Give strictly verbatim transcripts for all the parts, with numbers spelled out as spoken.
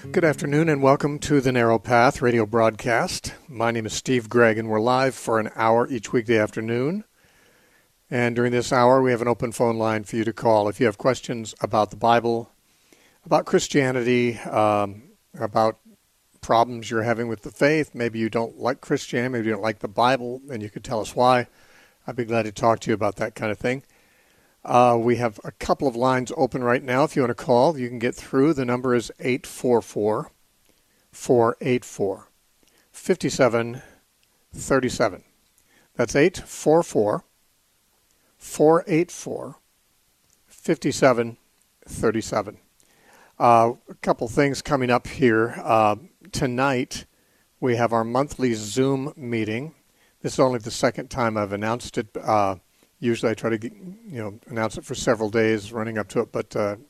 Good afternoon and welcome to the Narrow Path radio broadcast. My name is Steve Gregg and we're live for an hour each weekday afternoon. And during this hour we have an open phone line for you to call if you have questions about the Bible, about Christianity, um, about problems you're having with the faith. Maybe you don't like Christianity, maybe you don't like the Bible, and you could tell us why. I'd be glad to talk to you about that kind of thing. Uh, we have a couple of lines open right now. If you want to call, you can get through. The number is eight four four, four eight four, five seven three seven. That's eight four four, four eight four, five seven three seven. Uh, a couple things coming up here. Uh, tonight, we have our monthly Zoom meeting. This is only the second time I've announced it. Uh, Usually I try to, you know, announce it for several days running up to it, but uh,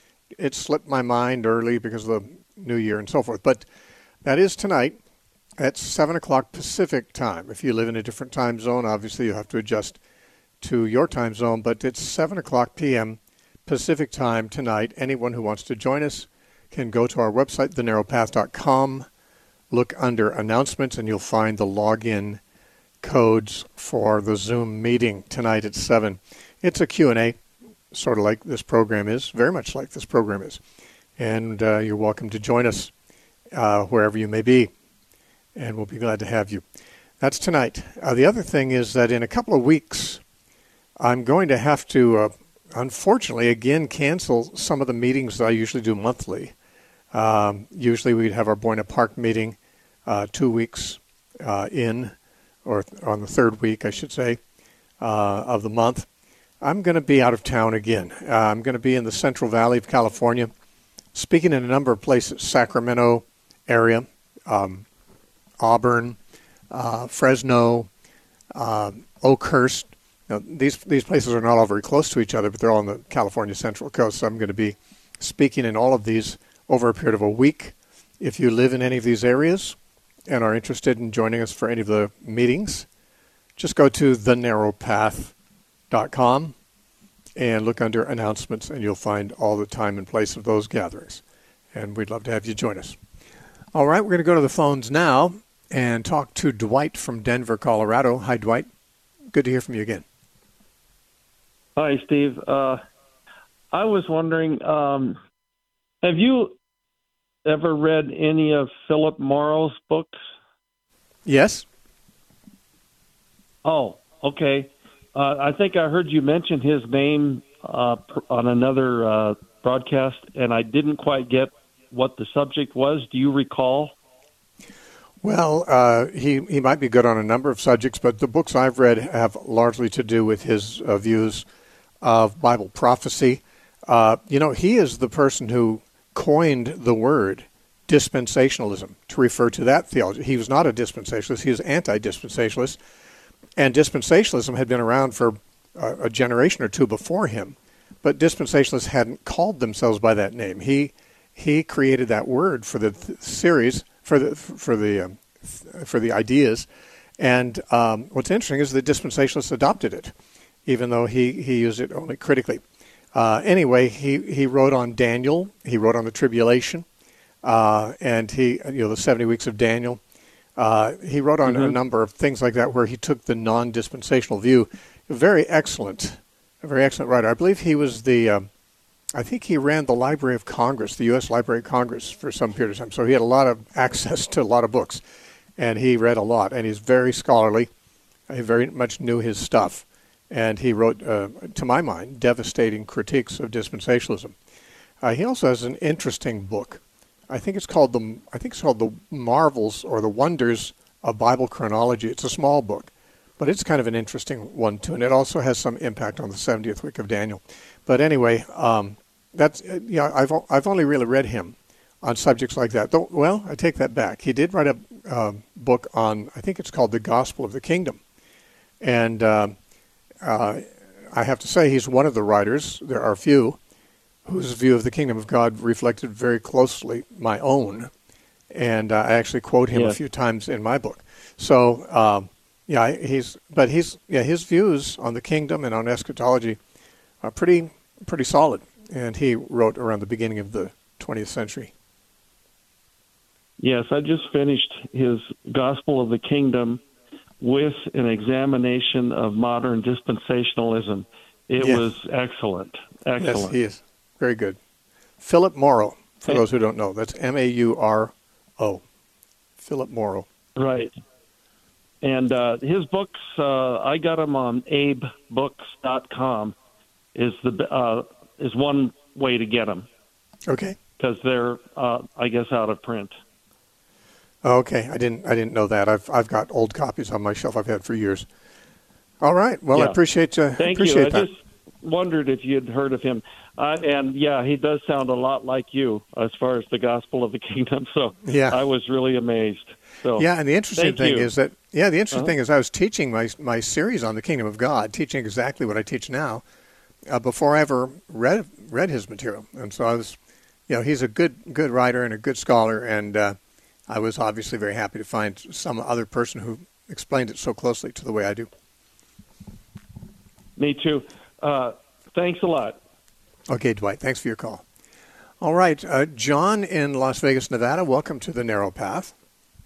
it slipped my mind early because of the new year and so forth. But that is tonight at seven o'clock Pacific time. If you live in a different time zone, obviously you have to adjust to your time zone, but it's seven o'clock p.m. Pacific time tonight. Anyone who wants to join us can go to our website, the narrow path dot com, look under announcements, and you'll find the login codes for the Zoom meeting tonight at seven. It's a Q and A, sort of like this program is, very much like this program is. And uh, you're welcome to join us uh, wherever you may be, and we'll be glad to have you. That's tonight. Uh, the other thing is that in a couple of weeks, I'm going to have to, uh, unfortunately, again, cancel some of the meetings that I usually do monthly. Um, usually we'd have our Buena Park meeting uh, two weeks uh, in, or on the third week, I should say, uh, of the month. I'm going to be out of town again. Uh, I'm going to be in the Central Valley of California, speaking in a number of places, Sacramento area, um, Auburn, uh, Fresno, uh, Oakhurst. Now, these these places are not all very close to each other, but they're all on the California Central Coast, so I'm going to be speaking in all of these over a period of a week. If you live in any of these areas and are interested in joining us for any of the meetings, just go to the narrow path dot com and look under announcements, and you'll find all the time and place of those gatherings. And we'd love to have you join us. All right, we're going to go to the phones now and talk to Dwight from Denver, Colorado. Hi, Dwight. Good to hear from you again. Hi, Steve. Uh, I was wondering, um, have you ever read any of Philip Morrow's books? Yes. Oh, okay. Uh, I think I heard you mention his name uh, on another uh, broadcast, and I didn't quite get what the subject was. Do you recall? Well, uh, he, he might be good on a number of subjects, but the books I've read have largely to do with his uh, views of Bible prophecy. Uh, you know, he is the person who coined the word dispensationalism to refer to that theology. He was not a dispensationalist. He was anti-dispensationalist. And dispensationalism had been around for a, a generation or two before him, but dispensationalists hadn't called themselves by that name. He he created that word for the th- series, for the for the um, th- for the ideas. And um, what's interesting is the dispensationalists adopted it, even though he, he used it only critically. Uh, anyway, he, he wrote on Daniel. He wrote on the tribulation, uh, and he you know the seventy weeks of Daniel. Uh, he wrote on mm-hmm. a number of things like that, where he took the non-dispensational view. Very excellent, a very excellent writer. I believe he was the. Um, I think he ran the Library of Congress, the U S Library of Congress, for some period of time. So he had a lot of access to a lot of books, and he read a lot. And he's very scholarly. He very much knew his stuff. And he wrote, uh, to my mind, devastating critiques of dispensationalism. Uh, he also has an interesting book. I think it's called the I think it's called the Marvels or the Wonders of Bible Chronology. It's a small book, but it's kind of an interesting one too, and it also has some impact on the seventieth week of Daniel. But anyway, um, that's uh, yeah. I've I've only really read him on subjects like that. Though, well, I take that back. He did write a uh, book on, I think it's called The Gospel of the Kingdom, and. Uh, Uh, I have to say he's one of the writers, there are a few, whose view of the kingdom of God reflected very closely my own. And uh, I actually quote him yeah. a few times in my book. So, um, yeah, he's, but he's, yeah, his views on the kingdom and on eschatology are pretty, pretty solid. And he wrote around the beginning of the twentieth century. Yes, I just finished his Gospel of the Kingdom with an examination of modern dispensationalism. It Yes. was excellent. Excellent. Yes, he is. Very good. Philip Morrow, for Hey. those who don't know. That's M A U R O. Philip Morrow. Right. And uh, his books, uh, I got them on abe books dot com. Is the uh, is one way to get them Okay. because they're, uh, I guess, out of print. Okay. I didn't I didn't know that. I've I've got old copies on my shelf I've had for years. All right. Well, Yeah. I appreciate uh, Thank appreciate you. that. I just wondered if you'd heard of him. Uh, and yeah, he does sound a lot like you as far as the Gospel of the Kingdom. So Yeah. I was really amazed. So Yeah, and the interesting thank thing you. is that yeah, the interesting Uh-huh. thing is I was teaching my my series on the Kingdom of God, teaching exactly what I teach now, uh, before I ever read read his material, and so I was, you know, he's a good good writer and a good scholar, and uh, I was obviously very happy to find some other person who explained it so closely to the way I do. Me too. Uh, thanks a lot. Okay, Dwight, thanks for your call. All right, uh, John in Las Vegas, Nevada, welcome to the Narrow Path.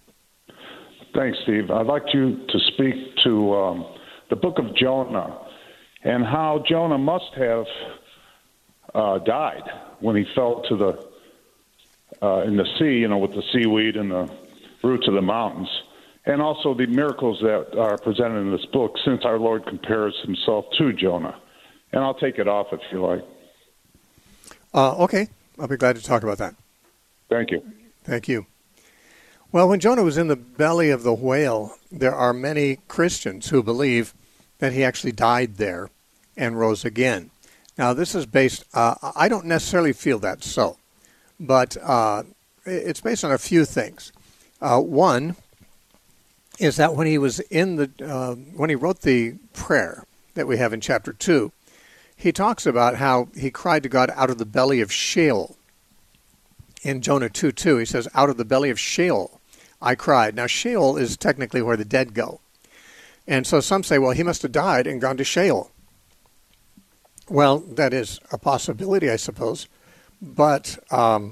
Thanks, Steve. I'd like you to speak to um, the book of Jonah and how Jonah must have uh, died when he fell to the uh, in the sea, you know, with the seaweed and the roots of the mountains, and also the miracles that are presented in this book, since our Lord compares himself to Jonah. And I'll take it off if you like. Uh, okay, I'll be glad to talk about that. Thank you. Thank you. Well, when Jonah was in the belly of the whale, there are many Christians who believe that he actually died there and rose again. Now, this is based, uh, I don't necessarily feel that's so, but uh, it's based on a few things. Uh, one is that when he was in the, uh, when he wrote the prayer that we have in chapter two, he talks about how he cried to God out of the belly of Sheol. In Jonah two two, he says, out of the belly of Sheol I cried. Now, Sheol is technically where the dead go. And so some say, well, he must have died and gone to Sheol. Well, that is a possibility, I suppose. But um,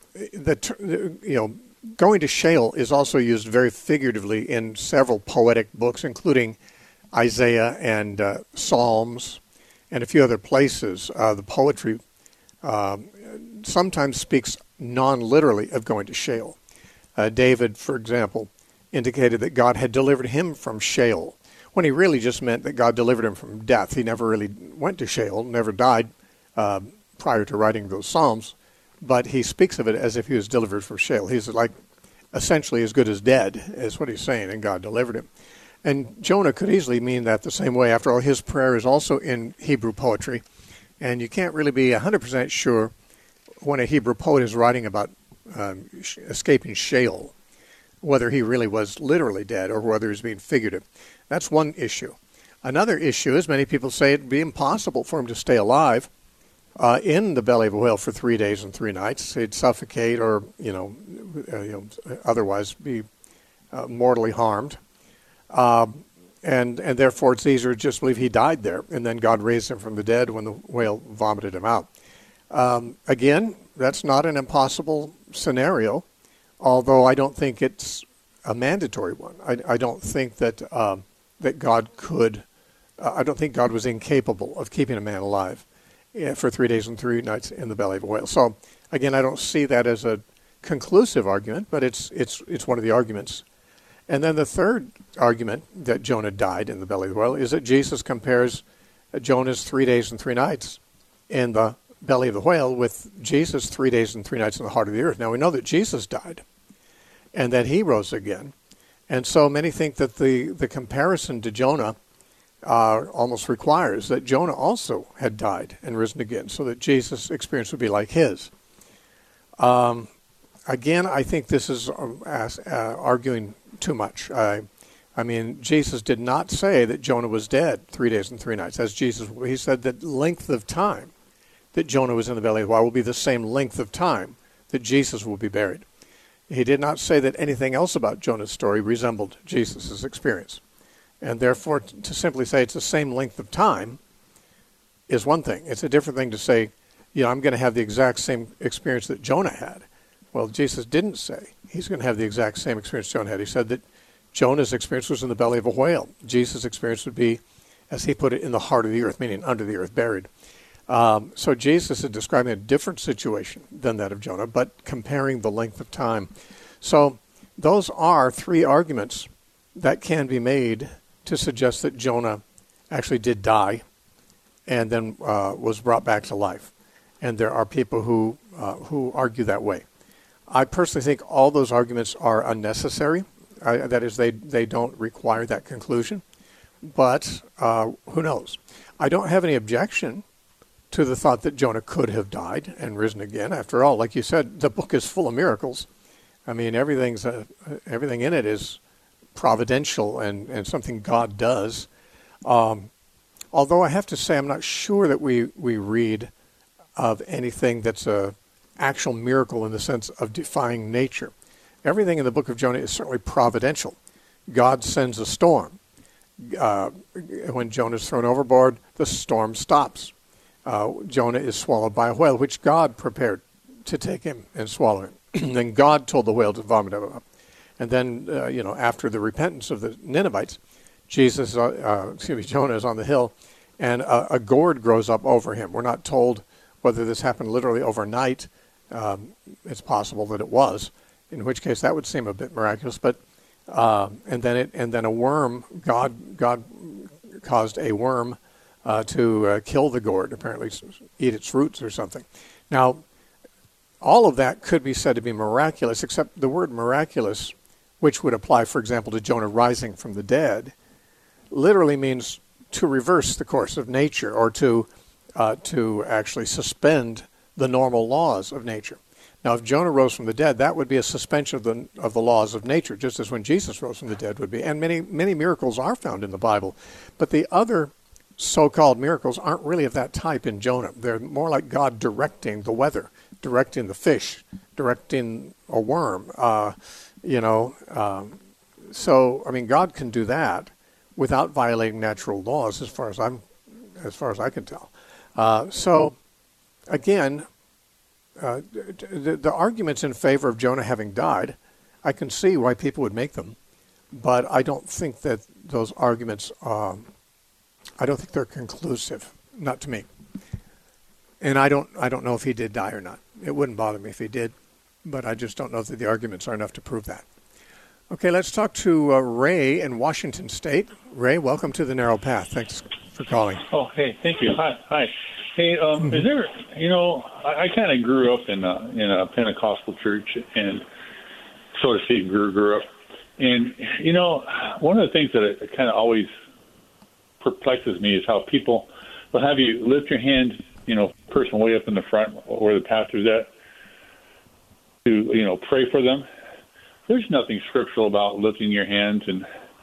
the you know, going to Sheol is also used very figuratively in several poetic books, including Isaiah and uh, Psalms and a few other places. Uh, the poetry uh, sometimes speaks non-literally of going to Sheol. Uh, David, for example, indicated that God had delivered him from Sheol, when he really just meant that God delivered him from death. He never really went to Sheol, never died uh, prior to writing those Psalms, but he speaks of it as if he was delivered from Sheol. He's like essentially as good as dead, is what he's saying, and God delivered him. And Jonah could easily mean that the same way. After all, his prayer is also in Hebrew poetry, and you can't really be one hundred percent sure when a Hebrew poet is writing about um, escaping Sheol, whether he really was literally dead or whether he's being figurative. That's one issue. Another issue is many people say it would be impossible for him to stay alive uh, in the belly of a whale for three days and three nights. He'd suffocate or, you know, uh, you know otherwise be uh, mortally harmed. Uh, and and therefore it's easier to just believe he died there, and then God raised him from the dead when the whale vomited him out. Um, again, that's not an impossible scenario, although I don't think it's a mandatory one. I, I don't think that um, that God could, uh, I don't think God was incapable of keeping a man alive uh, for three days and three nights in the belly of a whale. So again, I don't see that as a conclusive argument, but it's it's it's one of the arguments. And then the third argument that Jonah died in the belly of the whale is that Jesus compares Jonah's three days and three nights in the belly of the whale with Jesus' three days and three nights in the heart of the earth. Now, we know that Jesus died and that he rose again. And so many think that the, the comparison to Jonah uh, almost requires that Jonah also had died and risen again, so that Jesus' experience would be like his. Um, again, I think this is uh, uh, arguing too much. I, I mean, Jesus did not say that Jonah was dead three days and three nights. As Jesus, he said that length of time that Jonah was in the belly of the whale will be the same length of time that Jesus will be buried. He did not say that anything else about Jonah's story resembled Jesus' experience. And therefore, to simply say it's the same length of time is one thing. It's a different thing to say, you know, I'm going to have the exact same experience that Jonah had. Well, Jesus didn't say he's going to have the exact same experience Jonah had. He said that Jonah's experience was in the belly of a whale. Jesus' experience would be, as he put it, in the heart of the earth, meaning under the earth, buried. Um, so Jesus is describing a different situation than that of Jonah, but comparing the length of time. So those are three arguments that can be made to suggest that Jonah actually did die and then uh, was brought back to life. And there are people who uh, who argue that way. I personally think all those arguments are unnecessary. Uh, that is, they, they don't require that conclusion. But uh, who knows? I don't have any objection to the thought that Jonah could have died and risen again. After all, like you said, the book is full of miracles. I mean, everything's uh, everything in it is providential and, and something God does. Um, although I have to say, I'm not sure that we, we read of anything that's a actual miracle in the sense of defying nature. Everything in the book of Jonah is certainly providential. God sends a storm. Uh, when Jonah is thrown overboard, the storm stops. Uh, Jonah is swallowed by a whale, which God prepared to take him and swallow him. Then God told the whale to vomit him up. And then, uh, you know, after the repentance of the Ninevites, Jesus, uh, uh, excuse me, Jonah is on the hill, and a, a gourd grows up over him. We're not told whether this happened literally overnight. Um, it's possible that it was, in which case that would seem a bit miraculous. But uh, and then it and then a worm, God God caused a worm uh, to uh, kill the gourd, apparently eat its roots or something. Now, all of that could be said to be miraculous, except the word miraculous, which would apply, for example, to Jonah rising from the dead, literally means to reverse the course of nature, or to uh, to actually suspend the normal laws of nature. Now, if Jonah rose from the dead, that would be a suspension of the of the laws of nature, just as when Jesus rose from the dead would be. And many many miracles are found in the Bible, but the other so-called miracles aren't really of that type in Jonah. They're more like God directing the weather, directing the fish, directing a worm. Uh, you know, um, so I mean, God can do that without violating natural laws, as far as I'm, as far as I can tell. Uh, so. Again, uh, the, the arguments in favor of Jonah having died, I can see why people would make them, but I don't think that those arguments, um, I don't think they're conclusive, not to me. And I don't, I don't know if he did die or not. It wouldn't bother me if he did, but I just don't know that the arguments are enough to prove that. Okay, let's talk to uh, Ray in Washington State. Ray, welcome to The Narrow Path. Thanks for calling. Oh, hey, thank you. Hi, hi. Hey, um, mm-hmm. is there, you know, I, I kind of grew up in a, in a Pentecostal church, and so to speak, grew, grew up. And, you know, one of the things that it kind of always perplexes me is how people will have you lift your hand, you know, person way up in the front where the pastor's at, to, you know, pray for them. There's nothing scriptural about lifting your hands and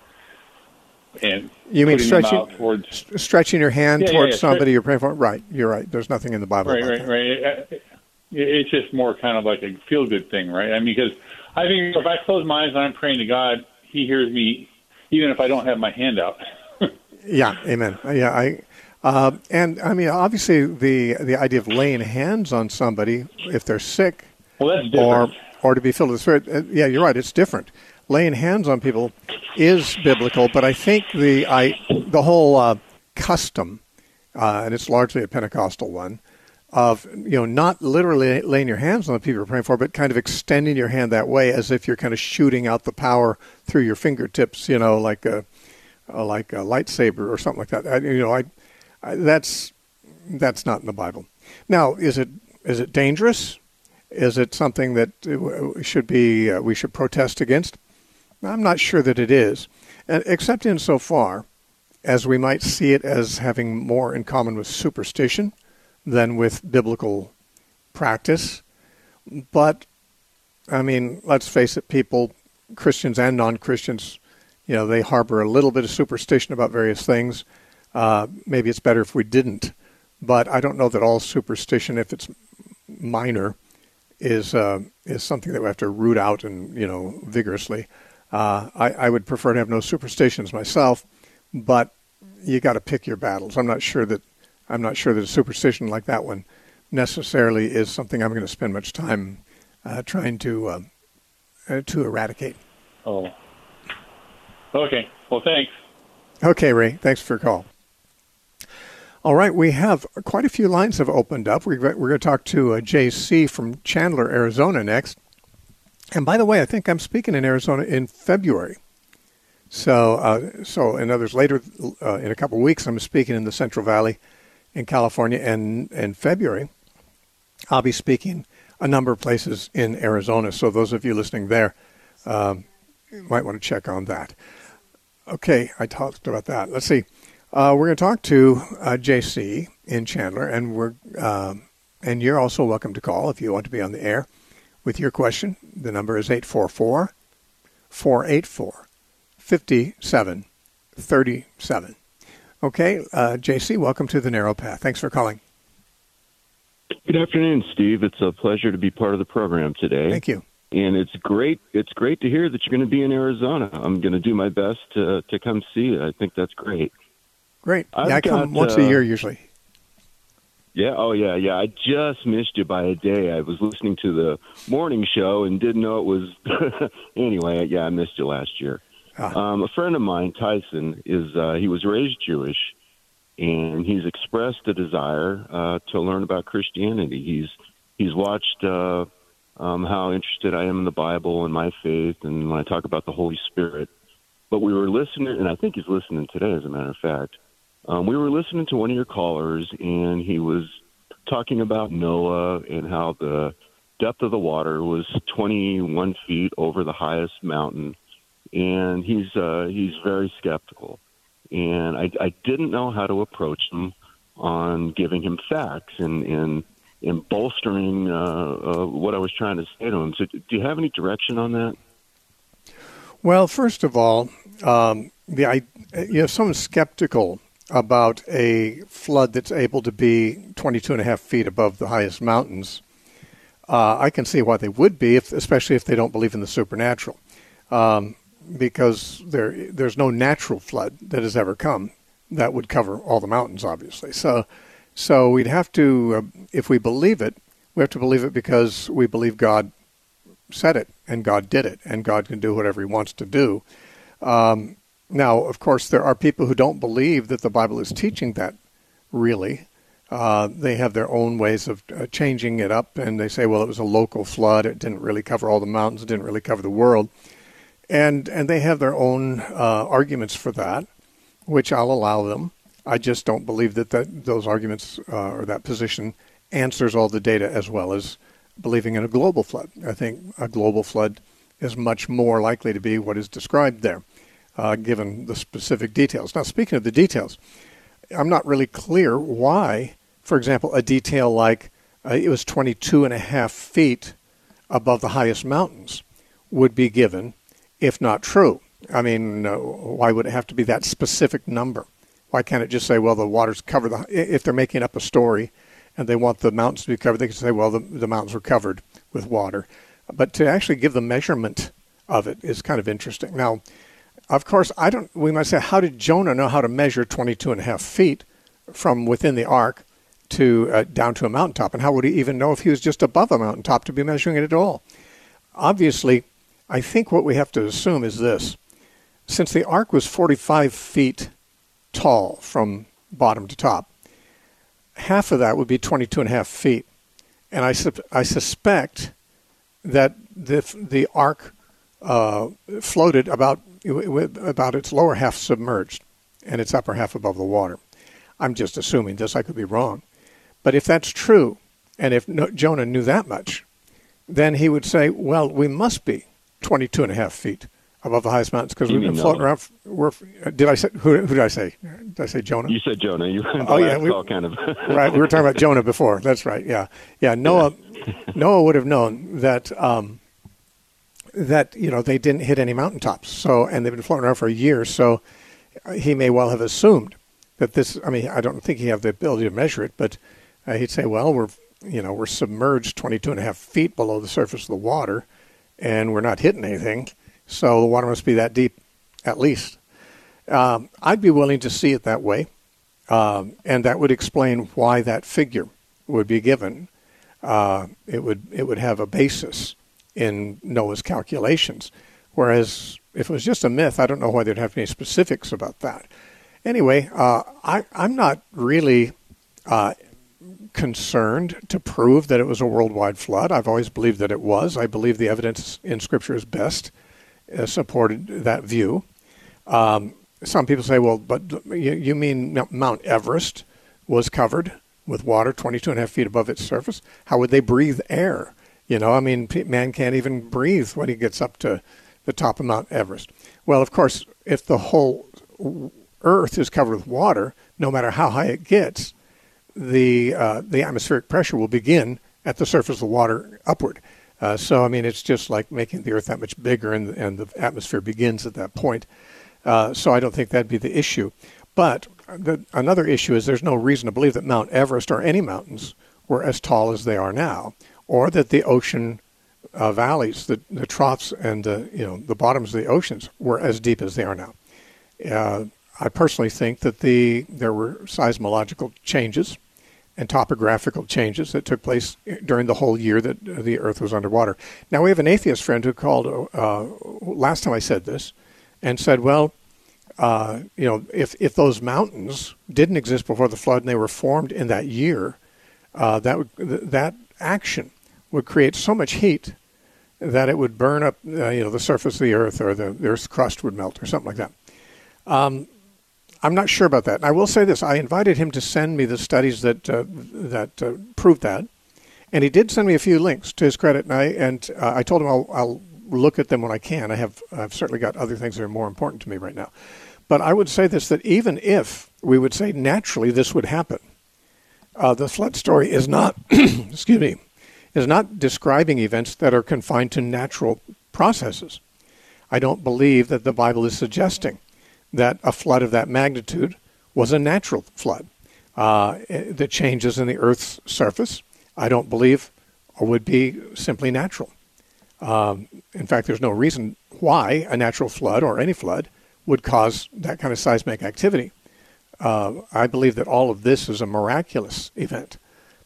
and you mean stretching towards, stretching your hand yeah, towards yeah, yeah. somebody you're praying for? Right, you're right. There's nothing in the Bible right, about right, that. Right, right. It's just more kind of like a feel-good thing, right? I mean, because I think if I close my eyes and I'm praying to God, He hears me, even if I don't have my hand out. Yeah, amen. Yeah, I. Uh, and I mean, obviously, the the idea of laying hands on somebody if they're sick, well, that's different. or or to be filled with the Spirit. Uh, yeah, you're right. It's different. Laying hands on people is biblical, but I think the I the whole uh, custom, uh, and it's largely a Pentecostal one, of you know not literally laying your hands on the people you're praying for, but kind of extending your hand that way, as if you're kind of shooting out the power through your fingertips, you know, like a, a like a lightsaber or something like that. I, you know, I, I that's that's not in the Bible. Now, is it is it dangerous? Is it something that should be uh, we should protest against? I'm not sure that it is, except insofar as we might see it as having more in common with superstition than with biblical practice. But, I mean, let's face it, people, Christians and non-Christians, you know, they harbor a little bit of superstition about various things. Uh, maybe it's better if we didn't. But I don't know that all superstition, if it's minor, is uh, is something that we have to root out and, you know, vigorously. Uh, I, I would prefer to have no superstitions myself, but you got to pick your battles. I'm not sure that I'm not sure that a superstition like that one necessarily is something I'm going to spend much time uh, trying to um, uh, to eradicate. Oh. Okay. Well, thanks. Okay, Ray. Thanks for your call. All right, we have quite a few lines have opened up. We're, we're going to talk to uh, J C from Chandler, Arizona next. And by the way, I think I'm speaking in Arizona in February. So, uh, so and others later uh, in a couple of weeks, I'm speaking in the Central Valley in California, and in February, I'll be speaking a number of places in Arizona. So those of you listening there um, might want to check on that. Okay, I talked about that. Let's see. Uh, we're going to talk to uh, J C in Chandler, and we're um, and you're also welcome to call if you want to be on the air with your question. The number is eight four four, four eight four, five seven three seven. Okay, uh, J C, welcome to the Narrow Path. Thanks for calling. Good afternoon, Steve. It's a pleasure to be part of the program today. Thank you. And it's great. It's great to hear that you're going to be in Arizona. I'm going to do my best to to come see you. I think that's great. Great. I've yeah, I come got, once uh, a year usually. Yeah. Oh, yeah. Yeah. I just missed you by a day. I was listening to the morning show and didn't know it was. Anyway, yeah, I missed you last year. Ah. Um, a friend of mine, Tyson, is uh, he was raised Jewish, and he's expressed a desire uh, to learn about Christianity. He's he's watched uh, um, how interested I am in the Bible and my faith, and when I talk about the Holy Spirit. But we were listening, and I think he's listening today, as a matter of fact. Um, we were listening to one of your callers, and he was talking about Noah and how the depth of the water was twenty-one feet over the highest mountain, and he's uh, he's very skeptical. And I, I didn't know how to approach him on giving him facts and and, and bolstering uh, uh, what I was trying to say to him. So, do you have any direction on that? Well, first of all, um, the I, you know, someone's skeptical about a flood that's able to be twenty-two and a half feet above the highest mountains. Uh, I can see why they would be, if, especially if they don't believe in the supernatural, um, because there there's no natural flood that has ever come that would cover all the mountains, obviously. So, so we'd have to, uh, if we believe it, we have to believe it because we believe God said it and God did it, and God can do whatever He wants to do. Um, Now, of course, there are people who don't believe that the Bible is teaching that, really. Uh, they have their own ways of uh, changing it up, and they say, well, it was a local flood. It didn't really cover all the mountains. It didn't really cover the world. And and they have their own uh, arguments for that, which I'll allow them. I just don't believe that, that those arguments uh, or that position answers all the data as well as believing in a global flood. I think a global flood is much more likely to be what is described there. Uh, given the specific details. Now, speaking of the details, I'm not really clear why, for example, a detail like uh, it was twenty-two and a half feet above the highest mountains would be given if not true. I mean, uh, why would it have to be that specific number? Why can't it just say, well, the waters cover the, if they're making up a story and they want the mountains to be covered, they can say, well, the, the mountains were covered with water. But to actually give the measurement of it is kind of interesting. Now, of course, I don't. We might say, how did Jonah know how to measure twenty-two and a half feet from within the ark to uh, down to a mountaintop? And how would he even know if he was just above a mountaintop to be measuring it at all? Obviously, I think what we have to assume is this. Since the ark was forty-five feet tall from bottom to top, half of that would be twenty-two and a half feet. And I, su- I suspect that the, the ark uh, floated about with about its lower half submerged and its upper half above the water. I'm just assuming this. I could be wrong. But if that's true, and if no, Jonah knew that much, then he would say, well, we must be twenty-two and a half feet above the highest mountains because we've been floating around. For, we're, did I say, who, who did I say? Did I say Jonah? You said Jonah. You, oh, yeah. We, kind of. Right. We were talking about Jonah before. That's right. Yeah. Yeah. Noah, Noah would have known that, um, that, you know, they didn't hit any mountaintops. So, and they've been floating around for a year. So he may well have assumed that this, I mean, I don't think he had the ability to measure it, but uh, he'd say, well, we're, you know, we're submerged twenty-two and a half feet below the surface of the water and we're not hitting anything. So the water must be that deep at least. Um, I'd be willing to see it that way. Um, and that would explain why that figure would be given. uh, it would it would have a basis in Noah's calculations. Whereas if it was just a myth, I don't know why there'd have any specifics about that. Anyway, uh, I, I'm not really uh, concerned to prove that it was a worldwide flood. I've always believed that it was. I believe the evidence in Scripture is best uh, supported that view. Um, some people say, well, but you, you mean Mount Everest was covered with water twenty-two and a half feet above its surface? How would they breathe air? You know, I mean, man can't even breathe when he gets up to the top of Mount Everest. Well, of course, if the whole Earth is covered with water, no matter how high it gets, the uh, the atmospheric pressure will begin at the surface of the water upward. Uh, so, I mean, it's just like making the Earth that much bigger, and, and the atmosphere begins at that point. Uh, so I don't think that'd be the issue. But the, another issue is there's no reason to believe that Mount Everest or any mountains were as tall as they are now, or that the ocean uh, valleys, the, the troughs and the, you know, the bottoms of the oceans were as deep as they are now. Uh, I personally think that the there were seismological changes and topographical changes that took place during the whole year that the Earth was underwater. Now, we have an atheist friend who called uh, last time I said this and said, well, uh, you know, if, if those mountains didn't exist before the flood and they were formed in that year, uh, that would, that action would create so much heat that it would burn up, uh, you know, the surface of the Earth, or the, the Earth's crust would melt or something like that. Um, I'm not sure about that. And I will say this. I invited him to send me the studies that uh, that uh, proved that. And he did send me a few links, to his credit. And I, and, uh, I told him I'll, I'll look at them when I can. I have, I've certainly got other things that are more important to me right now. But I would say this, that even if we would say naturally this would happen, uh, the flood story is not, excuse me, is not describing events that are confined to natural processes. I don't believe that the Bible is suggesting that a flood of that magnitude was a natural flood. Uh, the changes in the Earth's surface, I don't believe, would be simply natural. Um, in fact, there's no reason why a natural flood or any flood would cause that kind of seismic activity. Uh, I believe that all of this is a miraculous event.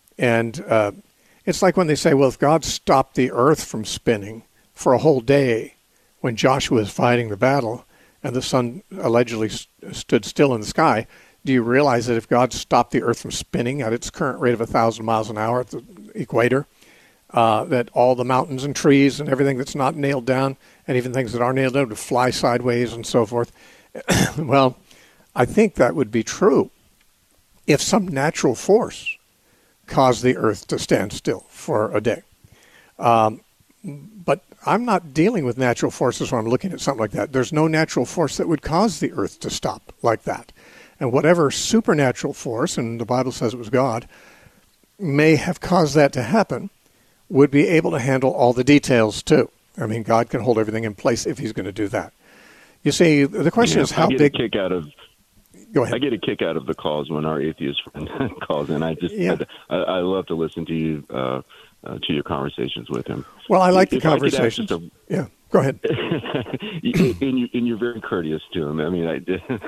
And uh, it's like when they say, well, if God stopped the Earth from spinning for a whole day when Joshua is fighting the battle, and the sun allegedly st- stood still in the sky, do you realize that if God stopped the Earth from spinning at its current rate of one thousand miles an hour at the equator, uh, that all the mountains and trees and everything that's not nailed down, and even things that are nailed down, would fly sideways and so forth? Well, I think that would be true if some natural force caused the Earth to stand still for a day. Um, but I'm not dealing with natural forces when I'm looking at something like that. There's no natural force that would cause the Earth to stop like that. And whatever supernatural force, and the Bible says it was God, may have caused that to happen, would be able to handle all the details too. I mean, God can hold everything in place if he's going to do that. You see, the question yeah, is how I get big... a kick out of, Go ahead. I get a kick out of the calls when our atheist friend calls in. I just, yeah. I, I love to listen to you, uh, Uh, to your conversations with him. Well, I like if the conversations. A, yeah, go ahead. and, you, and you're very courteous to him. I mean, I,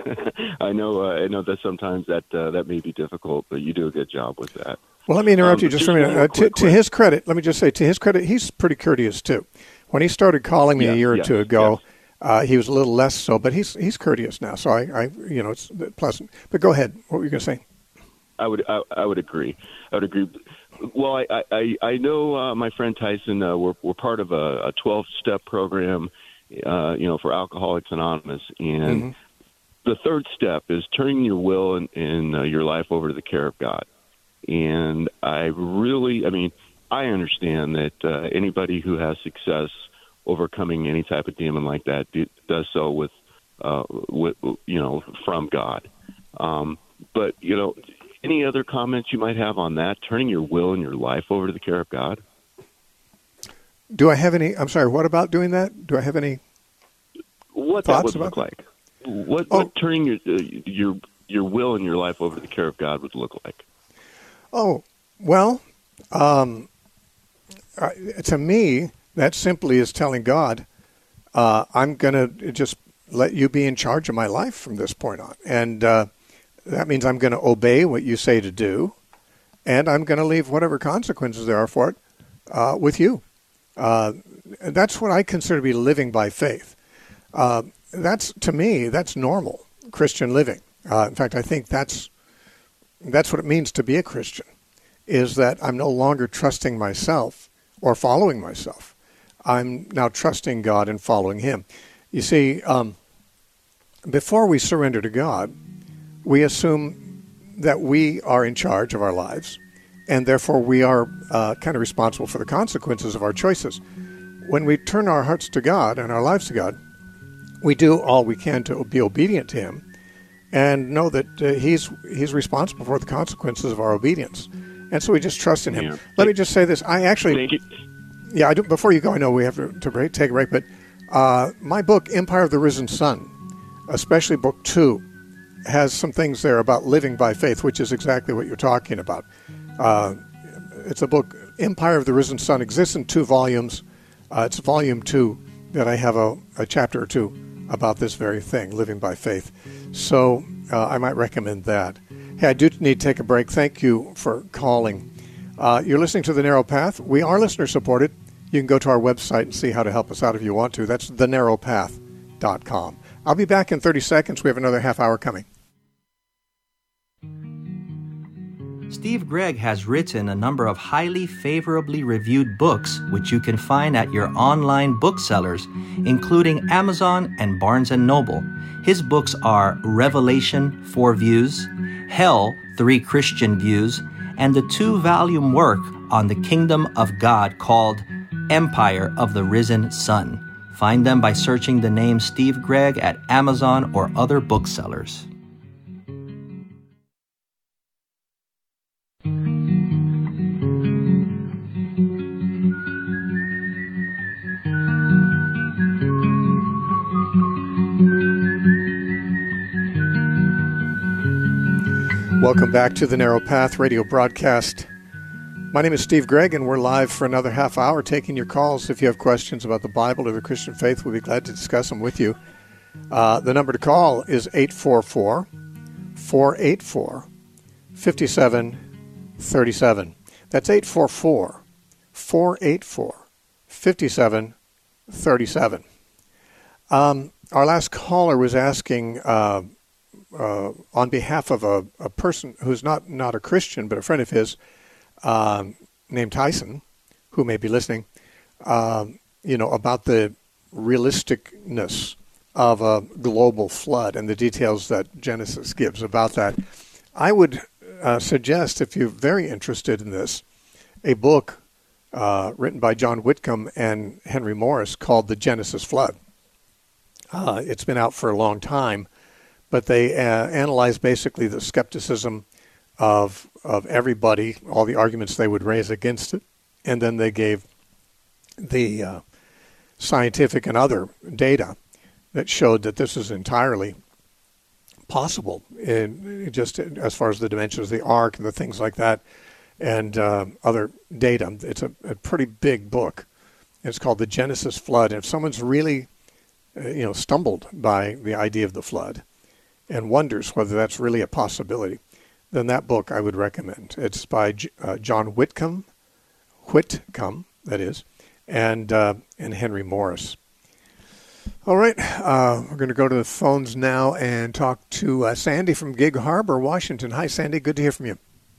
I know, uh, I know that sometimes that uh, that may be difficult, but you do a good job with that. Well, let me interrupt um, you just for a minute. Uh, to, to his credit, let me just say, to his credit, he's pretty courteous too. When he started calling me yeah, a year or yeah, two ago, yeah. uh, he was a little less so, but he's he's courteous now. So I, I, you know, it's pleasant. But go ahead. What were you going to say? I would, I, I would agree. I would agree. Well, I, I, I know uh, my friend Tyson, uh, we're, we're part of a twelve-step program, uh, you know, for Alcoholics Anonymous. And mm-hmm. the third step is turning your will and, and uh, your life over to the care of God. And I really, I mean, I understand that uh, anybody who has success overcoming any type of demon like that do, does so with, uh, with, you know, from God. Um, but, you know, any other comments you might have on that, turning your will and your life over to the care of God? Do I have any, I'm sorry, what about doing that? Do I have any what thoughts that would about look that? like? What, oh. what turning your, uh, your your will and your life over to the care of God would look like? Oh, well, um, uh, to me, that simply is telling God, uh, I'm going to just let you be in charge of my life from this point on. And uh, that means I'm going to obey what you say to do. and I'm going to leave whatever consequences there are for it uh, with you. Uh, that's what I consider to be living by faith. Uh, that's, to me, that's normal Christian living. Uh, in fact, I think that's that's what it means to be a Christian, is that I'm no longer trusting myself or following myself. I'm now trusting God and following Him. You see, um, before we surrender to God, we assume that we are in charge of our lives, and therefore we are uh, kind of responsible for the consequences of our choices. When we turn our hearts to God and our lives to God, we do all we can to be obedient to Him, and know that uh, he's he's responsible for the consequences of our obedience. And so we just trust in Him. Yeah. Let me just say this. I actually... Thank you. Yeah, I do, before you go, I know we have to, to break, take a break, but uh, my book, Empire of the Risen Sun, especially book two, has some things there about living by faith, which is exactly what you're talking about. Uh, it's a book, Empire of the Risen Sun, exists in two volumes. Uh, it's volume two that I have a, a chapter or two about this very thing, living by faith. So uh, I might recommend that. Hey, I do need to take a break. Thank you for calling. Uh, you're listening to The Narrow Path. We are listener-supported. You can go to our website and see how to help us out if you want to. That's the narrow path dot com. I'll be back in thirty seconds. We have another half hour coming. Steve Gregg has written a number of highly favorably reviewed books, which you can find at your online booksellers, including Amazon and Barnes and Noble. His books are Revelation, Four Views, Hell, Three Christian Views, and the two-volume work on the Kingdom of God called Empire of the Risen Sun. Find them by searching the name Steve Gregg at Amazon or other booksellers. Welcome back to the Narrow Path radio broadcast. My name is Steve Gregg, and we're live for another half hour taking your calls. If you have questions about the Bible or the Christian faith, we'll be glad to discuss them with you. Uh, the number to call is eight four four, four eight four, five seven three seven. That's eight four four, four eight four, five seven three seven. Um, our last caller was asking... Uh, Uh, on behalf of a, a person who's not, not a Christian, but a friend of his, um, named Tyson, who may be listening, um, you know, about the realisticness of a global flood and the details that Genesis gives about that. I would uh, suggest, if you're very interested in this, a book uh, written by John Whitcomb and Henry Morris called The Genesis Flood. Uh, it's been out for a long time. But they uh, analyzed basically the skepticism of of everybody, all the arguments they would raise against it, and then they gave the uh, scientific and other data that showed that this is entirely possible, in, just as far as the dimensions of the ark and the things like that, and uh, other data. It's a, a pretty big book. It's called The Genesis Flood. And if someone's really, uh, you know, stumbled by the idea of the flood, and wonders whether that's really a possibility, then that book I would recommend. It's by uh, John Whitcomb, Whitcomb, that is, and uh, and Henry Morris. All right, uh, we're going to go to the phones now and talk to uh, Sandy from Gig Harbor, Washington. Hi, Sandy. Good to hear from you.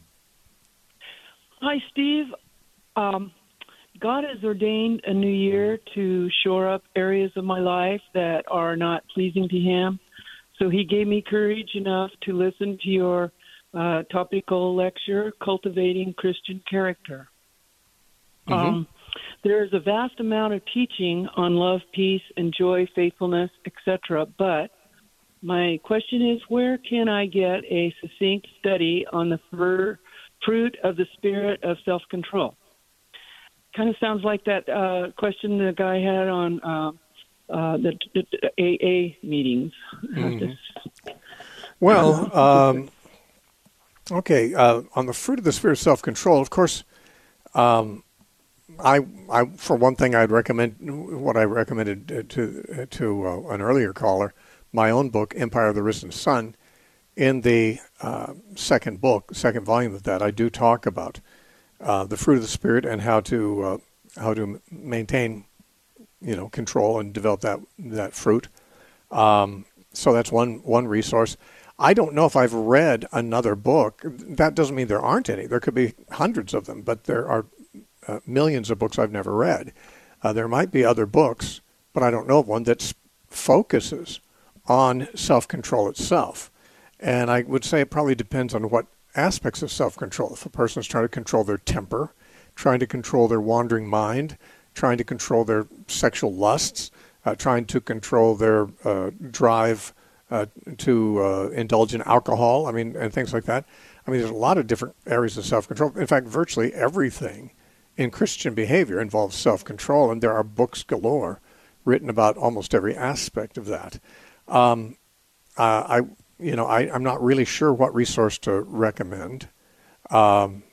Hi, Steve. Um, God has ordained a new year to shore up areas of my life that are not pleasing to Him. So He gave me courage enough to listen to your uh, topical lecture, Cultivating Christian Character. Mm-hmm. Um, there is a vast amount of teaching on love, peace, and joy, faithfulness, et cetera. But my question is, where can I get a succinct study on the fr- fruit of the spirit of self-control? Kind of sounds like that uh, question the guy had on uh, uh, the, the, the A A meetings. Mm. Well, um, okay, uh, on the fruit of the spirit of self-control, of course, um, I, I, for one thing, I'd recommend what I recommended to to uh, an earlier caller, my own book, Empire of the Risen Sun, in the uh, second book, second volume of that, I do talk about uh, the fruit of the Spirit and how to uh, how to maintain, you know, control and develop that that fruit. Um, so that's one one resource. I don't know if I've read another book. That doesn't mean there aren't any. There could be hundreds of them, but there are uh, millions of books I've never read. Uh, there might be other books, but I don't know of one that focuses on self-control itself. And I would say it probably depends on what aspects of self-control. If a person is trying to control their temper, trying to control their wandering mind, trying to control their sexual lusts, uh, trying to control their uh, drive uh, to uh, indulge in alcohol, I mean, and things like that. I mean, there's a lot of different areas of self-control. In fact, virtually everything in Christian behavior involves self-control, and there are books galore written about almost every aspect of that. Um, uh, I, you know, I, I'm not really sure what resource to recommend um,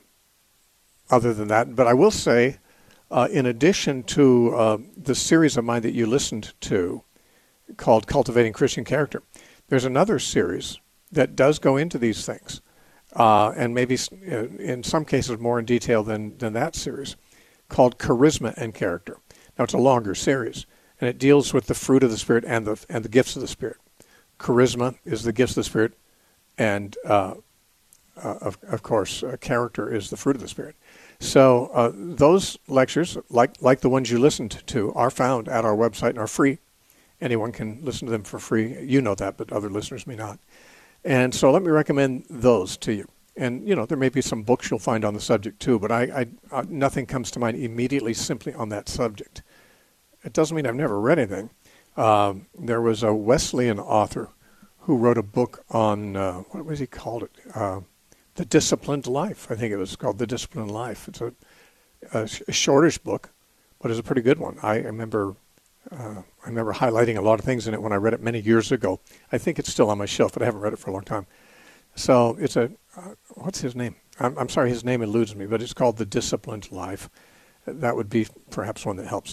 other than that. But I will say, uh, in addition to uh, the series of mine that you listened to called Cultivating Christian Character, there's another series that does go into these things, uh, and maybe in some cases more in detail than, than that series, called Charisma and Character. Now, it's a longer series, and it deals with the fruit of the Spirit and the and the gifts of the Spirit. Charisma is the gifts of the Spirit, and uh, uh, of, of course, uh, character is the fruit of the Spirit. So uh, those lectures, like like the ones you listened to, are found at our website and are free. Anyone can listen to them for free. You know that, but other listeners may not. And so let me recommend those to you. And, you know, there may be some books you'll find on the subject too, but I, I uh, nothing comes to mind immediately simply on that subject. It doesn't mean I've never read anything. Um, there was a Wesleyan author who wrote a book on, uh, what was he called it? Uh, The Disciplined Life. I think it was called The Disciplined Life. It's a, a, sh- a shortish book, but it's a pretty good one. I remember uh, I remember highlighting a lot of things in it when I read it many years ago. I think it's still on my shelf, but I haven't read it for a long time. So it's a, uh, what's his name? I'm, I'm sorry, his name eludes me, but it's called The Disciplined Life. That would be perhaps one that helps.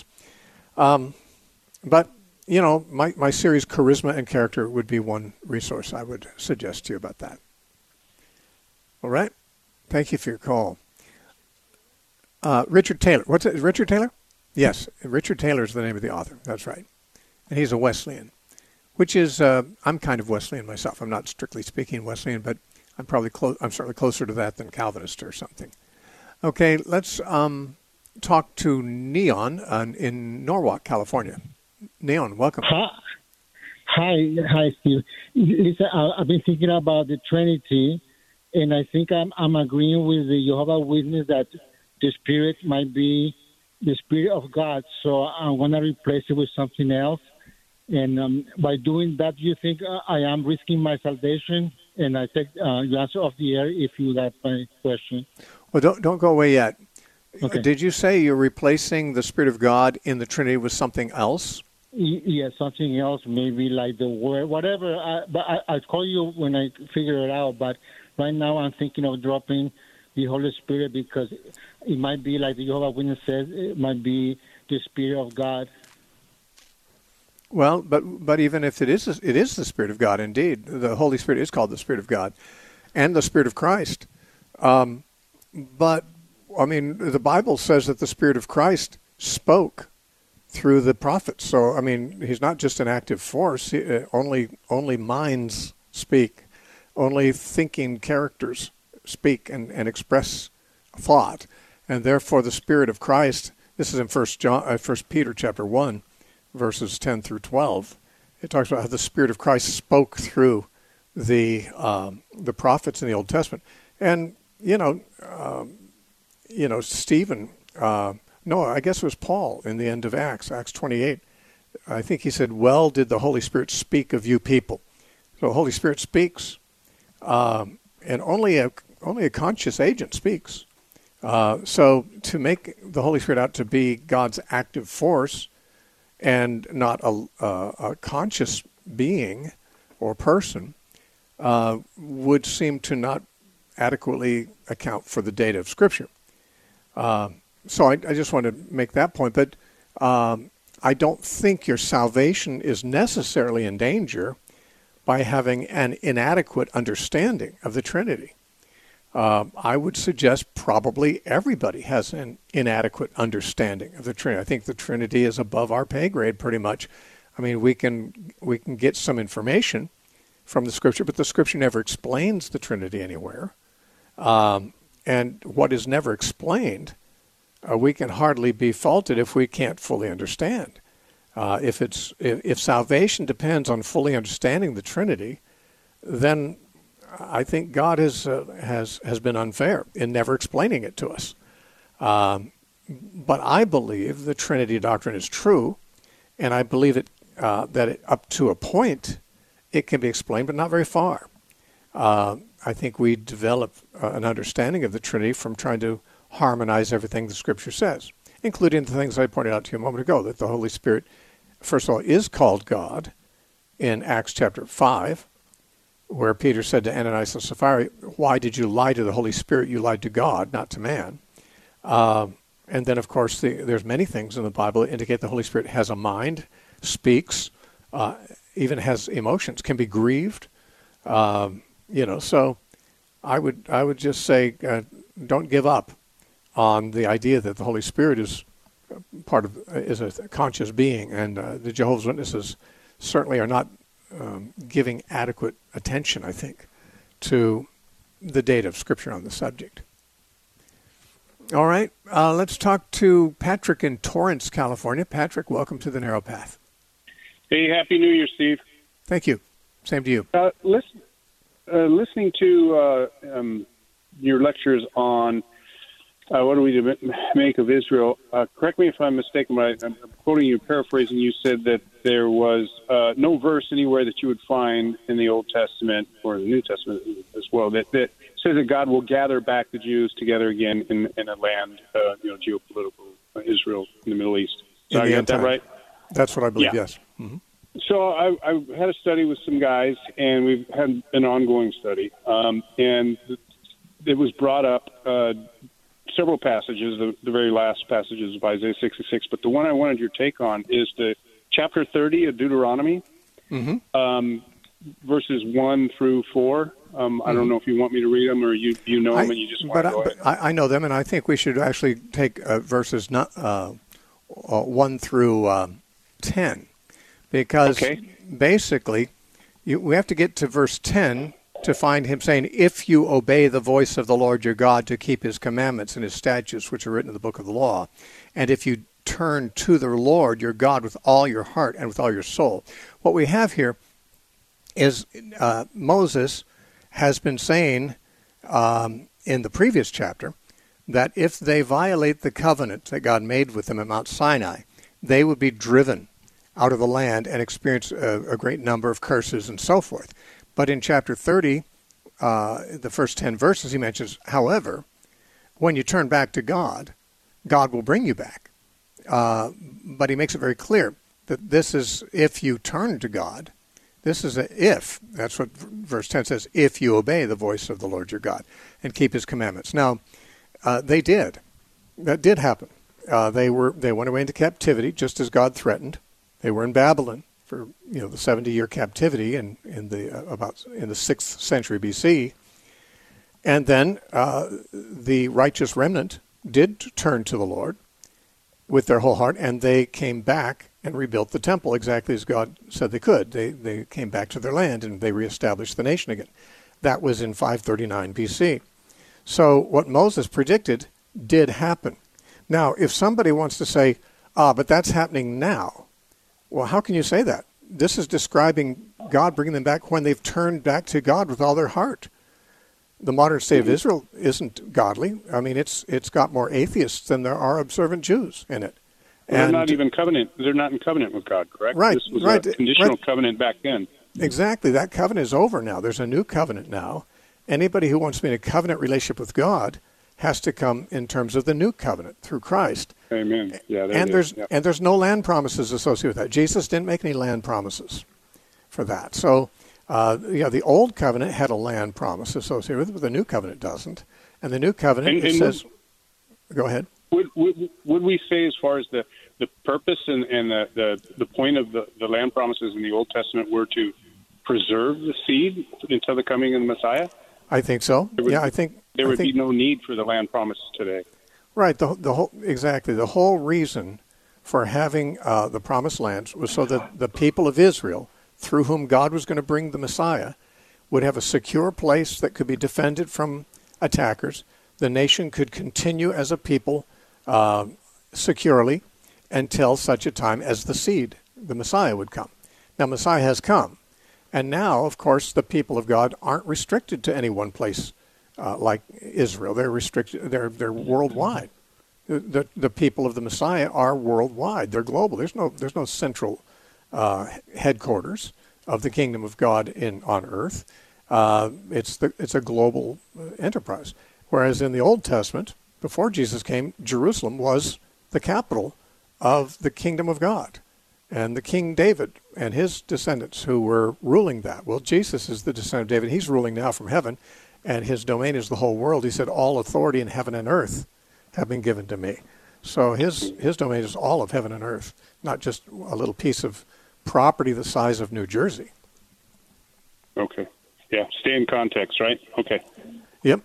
Um, but, you know, my, my series, Charisma and Character, would be one resource I would suggest to you about that. All right? Thank you for your call. Uh, Richard Taylor. What's it? Richard Taylor? Yes, Richard Taylor is the name of the author. That's right. And he's a Wesleyan, which is, uh, I'm kind of Wesleyan myself. I'm not strictly speaking Wesleyan, but I'm probably close. I'm certainly closer to that than Calvinist or something. Okay, let's um, talk to Neon uh, in Norwalk, California. Neon, welcome. Hi, hi, hi Steve. Listen, I, I've been thinking about the Trinity, and I think I'm, I'm agreeing with the Jehovah's Witness that the Spirit might be the Spirit of God, so I want to replace it with something else. And um, by doing that, do you think uh, I am risking my salvation? And I take uh, your answer off the air if you got my question. Well, don't don't go away yet. Okay. Did you say you're replacing the Spirit of God in the Trinity with something else? Y- yeah, something else, maybe like the word, whatever. I, but I, I'll call you when I figure it out. But right now I'm thinking of dropping the Holy Spirit because it might be like the Jehovah's Witness says, it might be the Spirit of God. Well, but but even if it is it is the Spirit of God, indeed, the Holy Spirit is called the Spirit of God, and the Spirit of Christ. Um, but I mean, the Bible says that the Spirit of Christ spoke through the prophets. So I mean, he's not just an active force. He, uh, only only minds speak, only thinking characters speak and, and express thought, and therefore the Spirit of Christ. This is in First John, uh, First Peter chapter one. Verses ten through twelve, it talks about how the Spirit of Christ spoke through the um, the prophets in the Old Testament, and you know, um, you know, Stephen. Uh, no, I guess it was Paul in the end of Acts, Acts twenty-eight. I think he said, "Well, did the Holy Spirit speak of you people?" So the Holy Spirit speaks, um, and only a only a conscious agent speaks. Uh, so to make the Holy Spirit out to be God's active force, and not a, uh, a conscious being or person, uh, would seem to not adequately account for the data of Scripture. Uh, so I, I just want to make that point. But um, I don't think your salvation is necessarily in danger by having an inadequate understanding of the Trinity. Uh, I would suggest probably everybody has an inadequate understanding of the Trinity. I think the Trinity is above our pay grade pretty much. I mean, we can we can get some information from the Scripture, but the Scripture never explains the Trinity anywhere. Um, and what is never explained, uh, we can hardly be faulted if we can't fully understand. Uh, if it's if, if salvation depends on fully understanding the Trinity, then I think God has uh, has has been unfair in never explaining it to us. Um, but I believe the Trinity doctrine is true, and I believe it uh, that it, up to a point it can be explained, but not very far. Uh, I think we develop uh, an understanding of the Trinity from trying to harmonize everything the Scripture says, including the things I pointed out to you a moment ago, that the Holy Spirit, first of all, is called God in Acts chapter five, where Peter said to Ananias and Sapphira, why did you lie to the Holy Spirit? You lied to God, not to man. Uh, and then, of course, the, there's many things in the Bible that indicate the Holy Spirit has a mind, speaks, uh, even has emotions, can be grieved. Um, you know, so I would I would just say uh, don't give up on the idea that the Holy Spirit is part of is a conscious being, and uh, the Jehovah's Witnesses certainly are not um, giving adequate attention, I think, to the data of Scripture on the subject. All right, uh, let's talk to Patrick in Torrance, California. Patrick, welcome to the Narrow Path. Hey, Happy New Year, Steve. Thank you. Same to you. Uh, listen, uh, listening to uh, um, your lectures on uh, what do we make of Israel, uh, correct me if I'm mistaken, but I'm quoting you, paraphrasing, you said that there was uh, no verse anywhere that you would find in the Old Testament or the New Testament as well that, that says that God will gather back the Jews together again in, in a land, uh, you know, geopolitical uh, Israel in the Middle East. So I got that right? That's what I believe, yeah. yes. Mm-hmm. So I, I had a study with some guys, and we've had an ongoing study. Um, and it was brought up uh, several passages, the, the very last passages of Isaiah sixty-six. But the one I wanted your take on is the chapter thirty of Deuteronomy, mm-hmm. um, verses one through four. Um, mm-hmm. I don't know if you want me to read them or you, you know them I, and you just want but to go I, ahead. But I, I know them, and I think we should actually take uh, verses not, uh, uh, one through uh, ten. Because okay. basically, you, we have to get to verse ten to find him saying, if you obey the voice of the Lord your God to keep his commandments and his statutes, which are written in the book of the law, and if you turn to the Lord your God with all your heart and with all your soul. What we have here is uh, Moses has been saying um, in the previous chapter that if they violate the covenant that God made with them at Mount Sinai, they would be driven out of the land and experience a, a great number of curses and so forth. But in chapter thirty, uh, the first ten verses, he mentions, however, when you turn back to God, God will bring you back. Uh, but he makes it very clear that this is if you turn to God. This is a if. That's what verse ten says, if you obey the voice of the Lord your God and keep his commandments. Now, uh, they did. That did happen. Uh, they were they went away into captivity, just as God threatened. They were in Babylon for you know the seventy-year captivity in in the uh, about in the sixth century B C. And then uh, the righteous remnant did turn to the Lord with their whole heart, and they came back and rebuilt the temple exactly as God said they could. They they came back to their land and they reestablished the nation again. That was in five thirty-nine B C. So what Moses predicted did happen. Now, if somebody wants to say, ah, but that's happening now. Well, how can you say that? This is describing God bringing them back when they've turned back to God with all their heart. The modern state of Israel isn't godly. I mean, it's it's got more atheists than there are observant Jews in it. They're and, not even covenant. They're not in covenant with God, correct? Right. This was right, a conditional right. covenant back then. Exactly. That covenant is over now. There's a new covenant now. Anybody who wants to be in a covenant relationship with God has to come in terms of the new covenant through Christ. Amen. Yeah, there and there's yep. and there's no land promises associated with that. Jesus didn't make any land promises for that. So, uh, yeah, the old covenant had a land promise associated with it, but the new covenant doesn't. And the new covenant and, it and says, would, go ahead. Would, would would we say, as far as the, the purpose and, and the, the the point of the, the land promises in the Old Testament were to preserve the seed until the coming of the Messiah? I think so. Would, yeah, I think there I would think, be no need for the land promises today. Right. The the whole exactly the whole reason for having uh, the promised lands was so that the people of Israel, through whom God was going to bring the Messiah, would have a secure place that could be defended from attackers. The nation could continue as a people uh, securely until such a time as the seed, the Messiah, would come. Now, Messiah has come. And now, of course, the people of God aren't restricted to any one place uh, like Israel. They're restricted. They're they're worldwide. The, the the people of the Messiah are worldwide. They're global. There's no there's no central uh, headquarters of the kingdom of God in on earth. Uh, it's the it's a global enterprise. Whereas in the Old Testament, before Jesus came, Jerusalem was the capital of the kingdom of God, and the King David and his descendants who were ruling that. Well, Jesus is the descendant of David. He's ruling now from heaven, and his domain is the whole world. He said, all authority in heaven and earth have been given to me. So his his domain is all of heaven and earth, not just a little piece of property the size of New Jersey. Okay. Yeah, stay in context, right? Okay. Yep.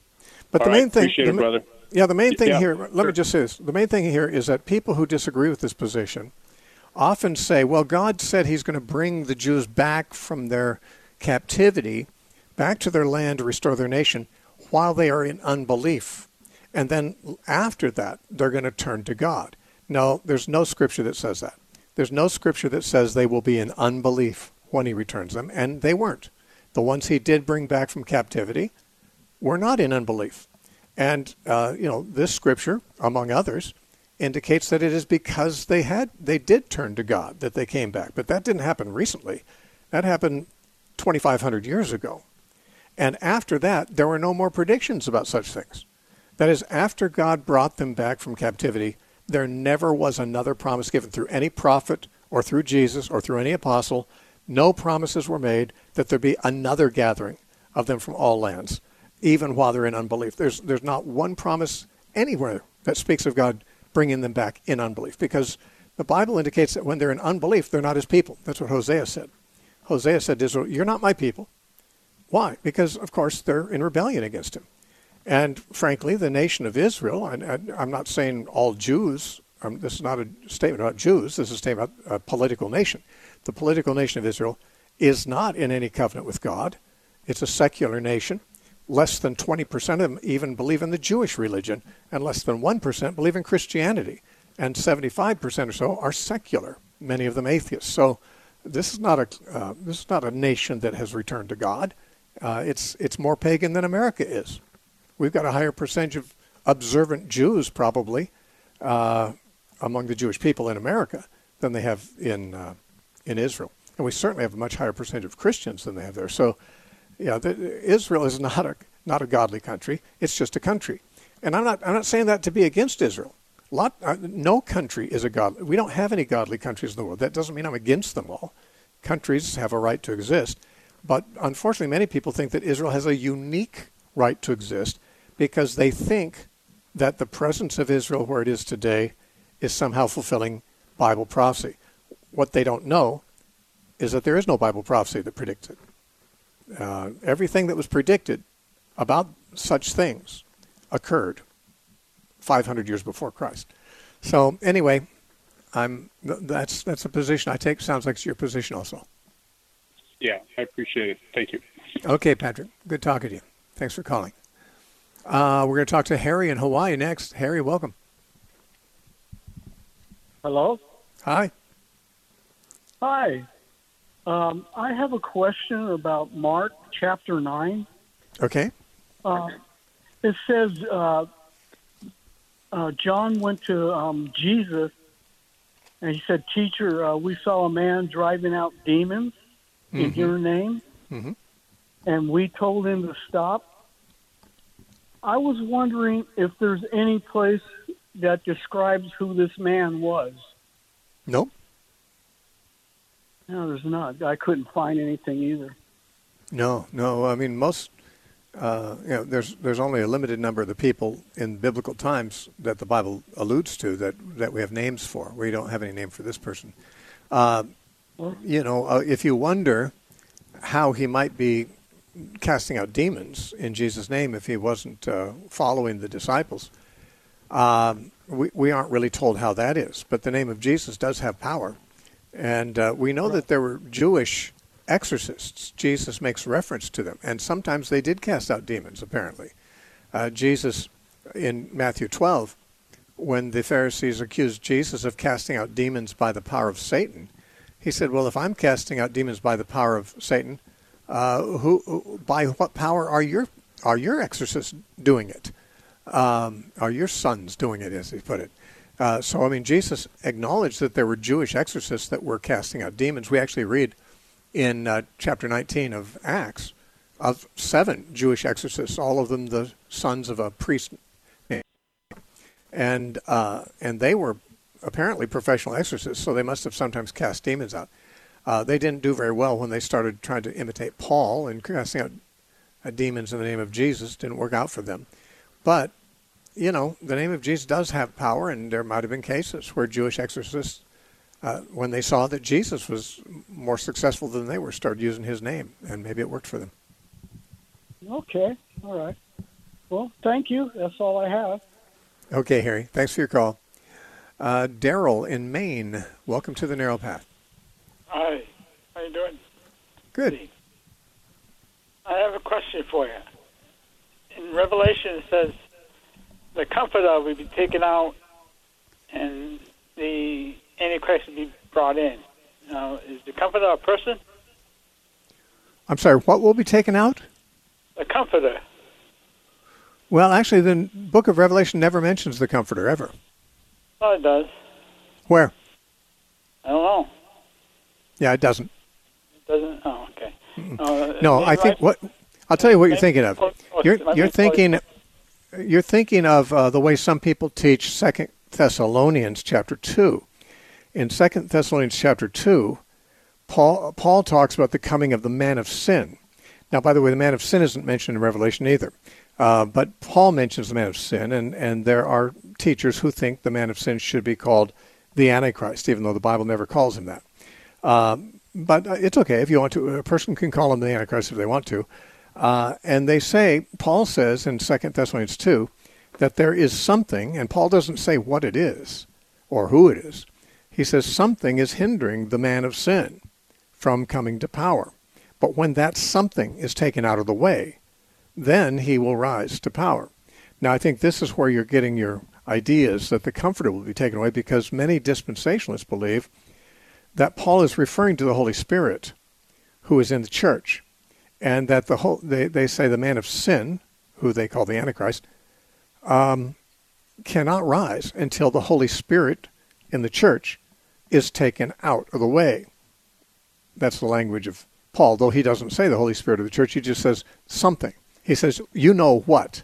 But All the right. main thing... Appreciate the, it, brother. Yeah, the main thing Yeah, here, let sure. me just say this. The main thing here is that people who disagree with this position often say, well, God said he's going to bring the Jews back from their captivity, back to their land to restore their nation, while they are in unbelief. And then after that, they're going to turn to God. No, there's no scripture that says that. There's no scripture that says they will be in unbelief when he returns them, and they weren't. The ones he did bring back from captivity were not in unbelief. And, uh, you know, this scripture, among others, indicates that it is because they had, they did turn to God that they came back. But that didn't happen recently. That happened twenty-five hundred years ago. And after that, there were no more predictions about such things. That is, after God brought them back from captivity, there never was another promise given through any prophet or through Jesus or through any apostle. No promises were made that there be another gathering of them from all lands, even while they're in unbelief. There's there's not one promise anywhere that speaks of God bringing them back in unbelief, because the Bible indicates that when they're in unbelief, they're not his people. That's what Hosea said. Hosea said to Israel, you're not my people. Why? Because, of course, they're in rebellion against him. And, frankly, the nation of Israel, and, and I'm not saying all Jews, um, this is not a statement about Jews, this is a statement about a political nation. The political nation of Israel is not in any covenant with God. It's a secular nation. Less than twenty percent of them even believe in the Jewish religion, and less than one percent believe in Christianity. And seventy-five percent or so are secular, many of them atheists. So this is not a uh, this is not a nation that has returned to God. Uh, it's it's more pagan than America is. We've got a higher percentage of observant Jews probably uh, among the Jewish people in America than they have in uh, in Israel, and we certainly have a much higher percentage of Christians than they have there. So, yeah, the, Israel is not a not a godly country. It's just a country, and I'm not I'm not saying that to be against Israel. A lot, uh, no country is a god. We don't have any godly countries in the world. That doesn't mean I'm against them all. Countries have a right to exist, but unfortunately, many people think that Israel has a unique right to exist because they think that the presence of Israel where it is today is somehow fulfilling Bible prophecy. What they don't know is that there is no Bible prophecy that predicts it. Uh, everything that was predicted about such things occurred five hundred years before Christ. So anyway, I'm that's that's a position I take. Sounds like it's your position also. Yeah, I appreciate it. Thank you. Okay, Patrick. Good talking to you. Thanks for calling. Uh, we're going to talk to Harry in Hawaii next. Harry, welcome. Hello? Hi. Hi. Um, I have a question about Mark chapter nine. Okay. Uh, it says uh, uh, John went to um, Jesus and he said, Teacher, uh, we saw a man driving out demons mm-hmm. in your name, mm-hmm. and we told him to stop. I was wondering if there's any place that describes who this man was. Nope. No, there's not. I couldn't find anything either. No, no. I mean, most, uh, you know, there's there's only a limited number of the people in biblical times that the Bible alludes to that, that we have names for. We don't have any name for this person. Uh, you know, uh, if you wonder how he might be casting out demons in Jesus' name if he wasn't uh, following the disciples. Um, we, we aren't really told how that is, but the name of Jesus does have power. And uh, we know right. that there were Jewish exorcists. Jesus makes reference to them, and sometimes they did cast out demons, apparently. Uh, Jesus, in Matthew twelve, when the Pharisees accused Jesus of casting out demons by the power of Satan, he said, well, if I'm casting out demons by the power of Satan, uh, who, by what power are your are your exorcists doing it? Um, are your sons doing it, as he put it? Uh, so, I mean, Jesus acknowledged that there were Jewish exorcists that were casting out demons. We actually read in uh, chapter nineteen of Acts of seven Jewish exorcists, all of them the sons of a priest. And uh, and they were apparently professional exorcists, so they must have sometimes cast demons out. Uh, they didn't do very well when they started trying to imitate Paul and casting out uh, demons in the name of Jesus. Didn't work out for them. But, you know, the name of Jesus does have power, and there might have been cases where Jewish exorcists, uh, when they saw that Jesus was more successful than they were, started using his name, and maybe it worked for them. Okay, all right. Well, thank you. That's all I have. Okay, Harry. Thanks for your call. Uh, Daryl in Maine, welcome to the Narrow Path. Hi. How you doing? Good. I have a question for you. In Revelation, it says the Comforter will be taken out and the Antichrist will be brought in. Now, is the Comforter a person? I'm sorry, what will be taken out? The Comforter. Well, actually, the book of Revelation never mentions the Comforter, ever. Oh, it does. Where? I don't know. Yeah, it doesn't. It doesn't? Oh, okay. Uh, no, I think what I'll tell you what you're thinking of. You're you're thinking you're thinking of uh, the way some people teach Second Thessalonians chapter two. In Second Thessalonians chapter two, Paul Paul talks about the coming of the man of sin. Now, by the way, the man of sin isn't mentioned in Revelation either. Uh, but Paul mentions the man of sin, and, and there are teachers who think the man of sin should be called the Antichrist, even though the Bible never calls him that. Uh, but it's okay if you want to. A person can call him the Antichrist if they want to. Uh, and they say, Paul says in Second Thessalonians two, that there is something, and Paul doesn't say what it is or who it is. He says something is hindering the man of sin from coming to power. But when that something is taken out of the way, then he will rise to power. Now, I think this is where you're getting your ideas that the Comforter will be taken away, because many dispensationalists believe that Paul is referring to the Holy Spirit who is in the church, and that the whole, they, they say the man of sin, who they call the Antichrist, um, cannot rise until the Holy Spirit in the church is taken out of the way. That's the language of Paul, though he doesn't say the Holy Spirit of the church. He just says something. He says, you know what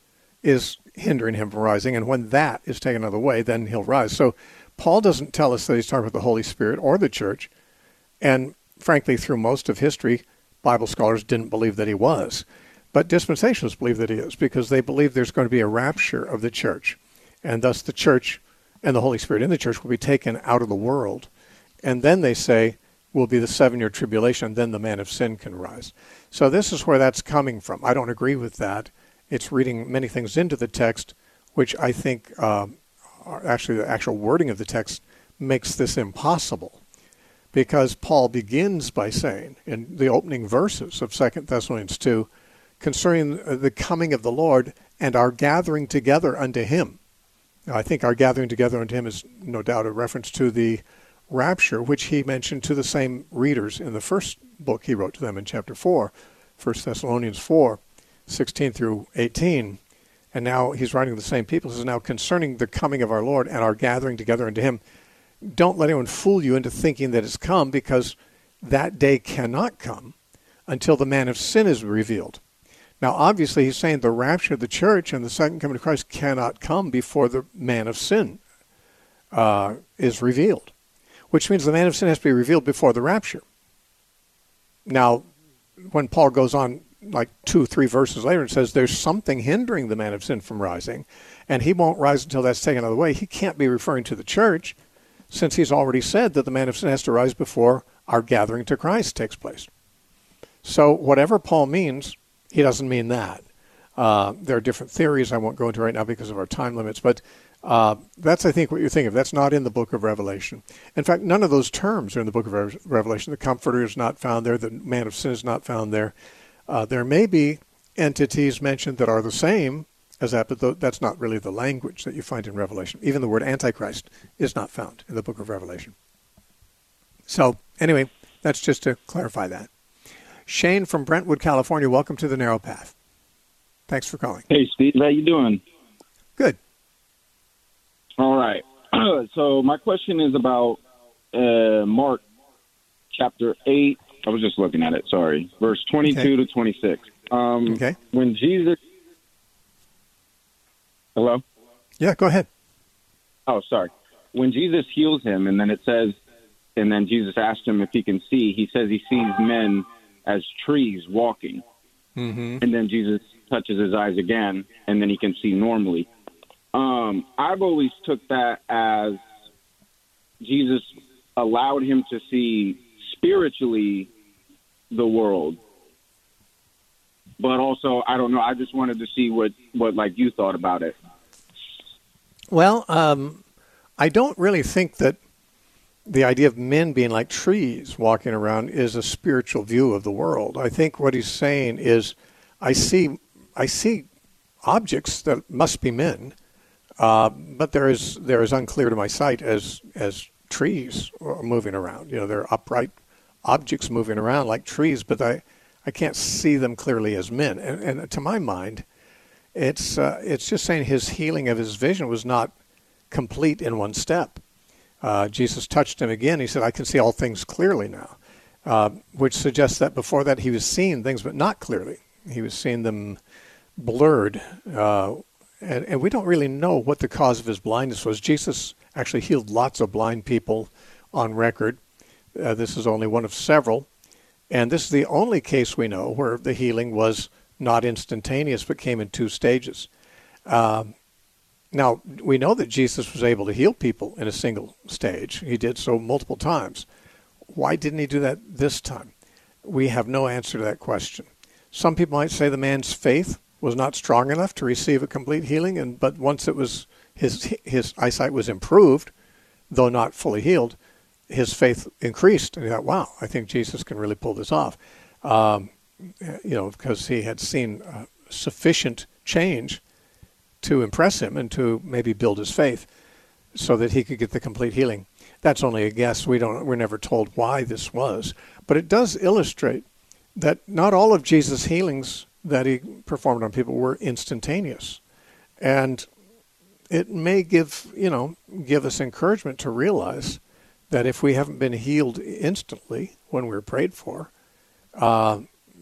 is hindering him from rising, and when that is taken out of the way, then he'll rise. So Paul doesn't tell us that he's talking about the Holy Spirit or the church, and frankly, through most of history, Bible scholars didn't believe that he was. But dispensationalists believe that he is, because they believe there's going to be a rapture of the church, and thus the church and the Holy Spirit in the church will be taken out of the world. And then they say will be the seven-year tribulation, then the man of sin can rise. So this is where that's coming from. I don't agree with that. It's reading many things into the text, which I think uh, are actually the actual wording of the text makes this impossible. Because Paul begins by saying, in the opening verses of Second Thessalonians two, concerning the coming of the Lord and our gathering together unto him. Now, I think our gathering together unto him is no doubt a reference to the rapture, which he mentioned to the same readers in the first book he wrote to them in chapter four, First Thessalonians four, sixteen through eighteen. And now he's writing to the same people. He says, now concerning the coming of our Lord and our gathering together unto him, don't let anyone fool you into thinking that it's come, because that day cannot come until the man of sin is revealed. Now, obviously, he's saying the rapture of the church and the second coming of Christ cannot come before the man of sin uh, is revealed, which means the man of sin has to be revealed before the rapture. Now, when Paul goes on like two, three verses later and says there's something hindering the man of sin from rising, and he won't rise until that's taken out of the way, he can't be referring to the church, since he's already said that the man of sin has to rise before our gathering to Christ takes place. So whatever Paul means, he doesn't mean that. Uh, there are different theories I won't go into right now because of our time limits, but uh, that's, I think, what you're thinking of. That's not in the book of Revelation. In fact, none of those terms are in the book of Re- Revelation. The Comforter is not found there. The Man of Sin is not found there. Uh, there may be entities mentioned that are the same as that, but th- that's not really the language that you find in Revelation. Even the word Antichrist is not found in the book of Revelation. So, anyway, that's just to clarify that. Shane from Brentwood, California, welcome to the Narrow Path. Thanks for calling. Hey, Steve, how you doing? Good. All right. So my question is about uh, Mark chapter eight. I was just looking at it, sorry. Verse twenty-two okay. to twenty-six. Um, okay. When Jesus... Hello? Yeah, go ahead. Oh, sorry. When Jesus heals him, and then it says, and then Jesus asked him if he can see, he says he sees men as trees walking. Mm-hmm. And then Jesus touches his eyes again, and then he can see normally. Um, I've always took that as Jesus allowed him to see spiritually the world. But also, I don't know, I just wanted to see what, what like, you thought about it. Well, um, I don't really think that the idea of men being like trees walking around is a spiritual view of the world. I think what he's saying is, I see, I see objects that must be men, uh, but there is there is unclear to my sight as as trees moving around. You know, they're upright objects moving around like trees, but I, I can't see them clearly as men. And, and to my mind, it's uh, it's just saying his healing of his vision was not complete in one step. Uh, Jesus touched him again. He said, I can see all things clearly now, uh, which suggests that before that he was seeing things, but not clearly. He was seeing them blurred. Uh, and, and we don't really know what the cause of his blindness was. Jesus actually healed lots of blind people on record. Uh, this is only one of several. And this is the only case we know where the healing was not instantaneous, but came in two stages. Uh, Now, we know that Jesus was able to heal people in a single stage. He did so multiple times. Why didn't he do that this time? We have no answer to that question. Some people might say the man's faith was not strong enough to receive a complete healing, and but once it was his his eyesight was improved, though not fully healed, his faith increased, and he thought, "Wow, I think Jesus can really pull this off." Um, you know, because he had seen uh, sufficient change to impress him and to maybe build his faith so that he could get the complete healing. That's only a guess. We don't, we're never told why this was. But it does illustrate that not all of Jesus' healings that he performed on people were instantaneous. And it may give, you know, give us encouragement to realize that if we haven't been healed instantly when we're prayed for, uh,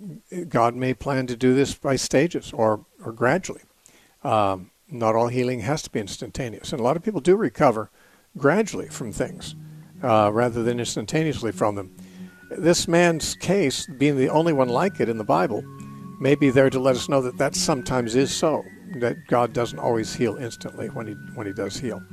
God may plan to do this by stages or, or gradually. Um, not all healing has to be instantaneous. And a lot of people do recover gradually from things uh, rather than instantaneously from them. This man's case, being the only one like it in the Bible, may be there to let us know that that sometimes is so, that God doesn't always heal instantly when he, when he does heal.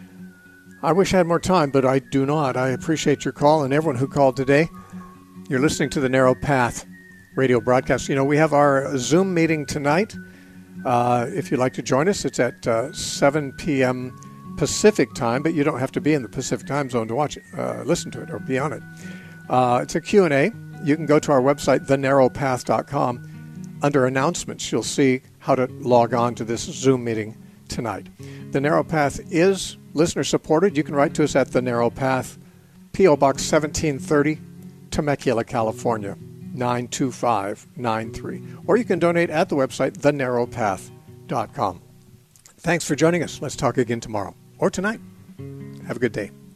I wish I had more time, but I do not. I appreciate your call and everyone who called today. You're listening to the Narrow Path radio broadcast. You know, we have our Zoom meeting tonight. Uh, if you'd like to join us, it's at uh, seven p.m. Pacific time, but you don't have to be in the Pacific time zone to watch it, uh, listen to it, or be on it. Uh, it's a Q and A. You can go to our website, the narrow path dot com. Under announcements, you'll see how to log on to this Zoom meeting tonight. The Narrow Path is listener-supported. You can write to us at The Narrow Path, P O. Box seventeen thirty, Temecula, California, nine two five nine three. Or you can donate at the website, the narrow path dot com. Thanks for joining us. Let's talk again tomorrow or tonight. Have a good day.